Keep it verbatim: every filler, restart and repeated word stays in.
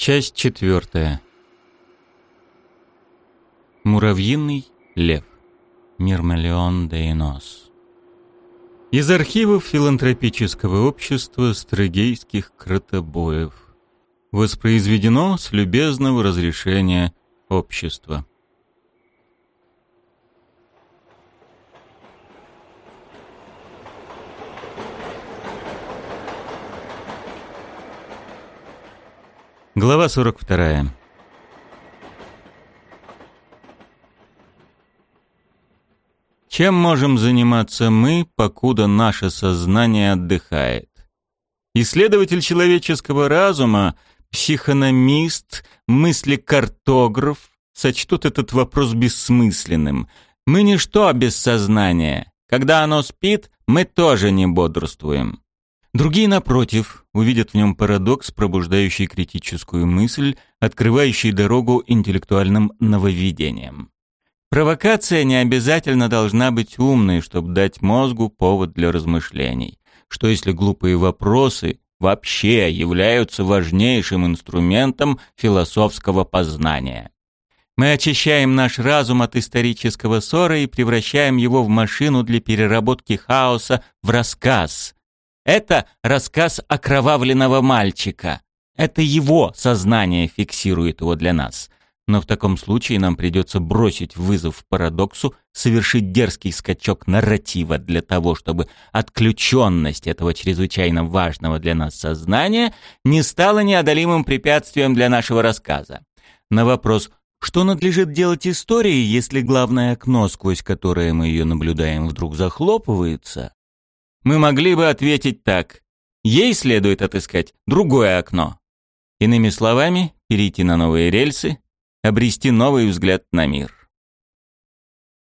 Часть четвертая. Муравьиный лев. Мирмелион де Инос. Из архивов филантропического общества стрыгейских кротобоев. Воспроизведено с любезного разрешения общества. Глава сорок вторая. Чем можем заниматься мы, покуда наше сознание отдыхает? Исследователь человеческого разума, психономист, мыслекартограф сочтут этот вопрос бессмысленным. Мы ничто без сознания. Когда оно спит, мы тоже не бодрствуем. Другие, напротив, увидят в нем парадокс, пробуждающий критическую мысль, открывающий дорогу интеллектуальным нововведениям. Провокация не обязательно должна быть умной, чтобы дать мозгу повод для размышлений. Что если глупые вопросы вообще являются важнейшим инструментом философского познания? Мы очищаем наш разум от исторического ссора и превращаем его в машину для переработки хаоса в рассказ. Это рассказ окровавленного мальчика. Это его сознание фиксирует его для нас. Но в таком случае нам придется бросить вызов парадоксу, совершить дерзкий скачок нарратива для того, чтобы отключенность этого чрезвычайно важного для нас сознания не стала неодолимым препятствием для нашего рассказа. На вопрос «Что надлежит делать истории, если главное окно, сквозь которое мы ее наблюдаем, вдруг захлопывается?» мы могли бы ответить так: ей следует отыскать другое окно. Иными словами, перейти на новые рельсы, обрести новый взгляд на мир.